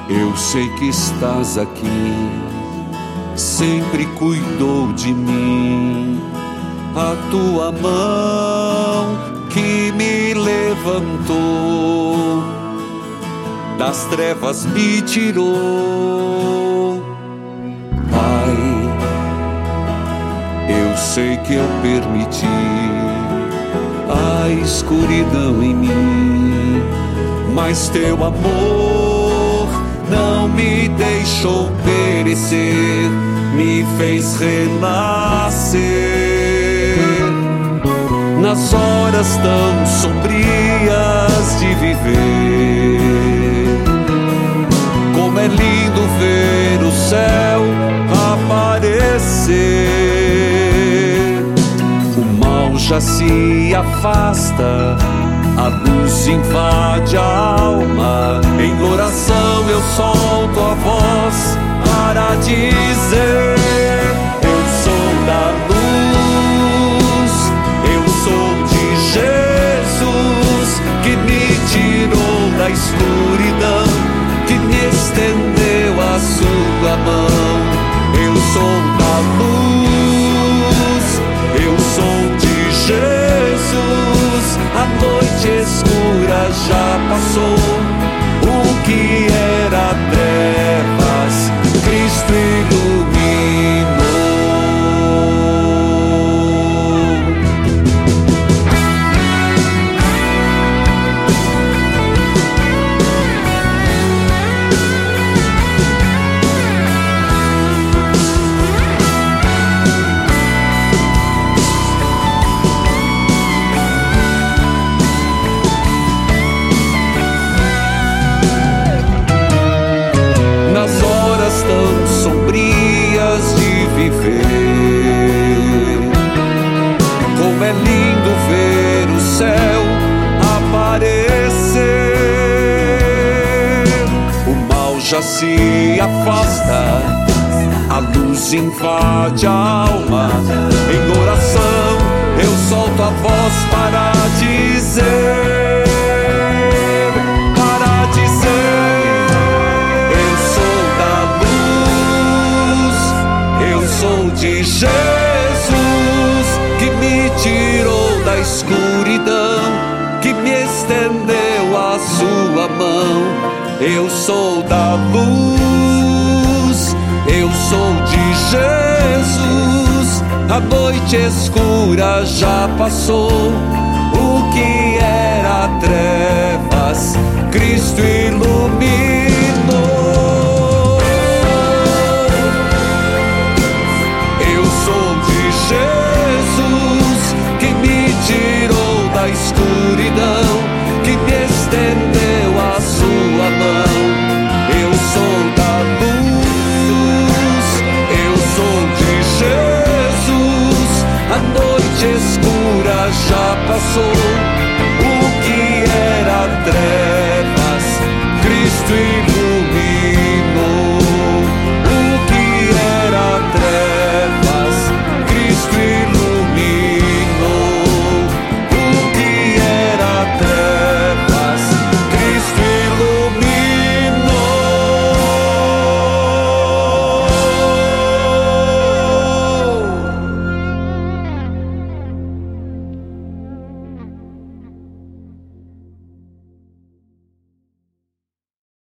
Eu sei que estás aqui, sempre cuidou de mim. A tua mão que me levantou, das trevas me tirou. Pai, eu sei que eu permiti a escuridão em mim, mas teu amor não me deixou perecer, me fez renascer. Nas horas tão sombrias de viver, como é lindo ver o céu aparecer. O mal já se afasta, a luz invade a alma. Em oração eu solto a voz para dizer: eu sou da luz, eu sou de Jesus, que me tirou da escuridão, que me estendeu a sua mão. Eu sou da luz, eu sou de Jesus, a noite escura já passou, o que era trevas, Cristo iluminou. Tão sombrias de viver, como é lindo ver o céu aparecer. O mal já se afasta, a luz invade a alma. Em oração eu solto a voz para dizer, de Jesus, que me tirou da escuridão, que me estendeu a sua mão. Eu sou da luz, eu sou de Jesus, a noite escura já passou, o que era trevas, Cristo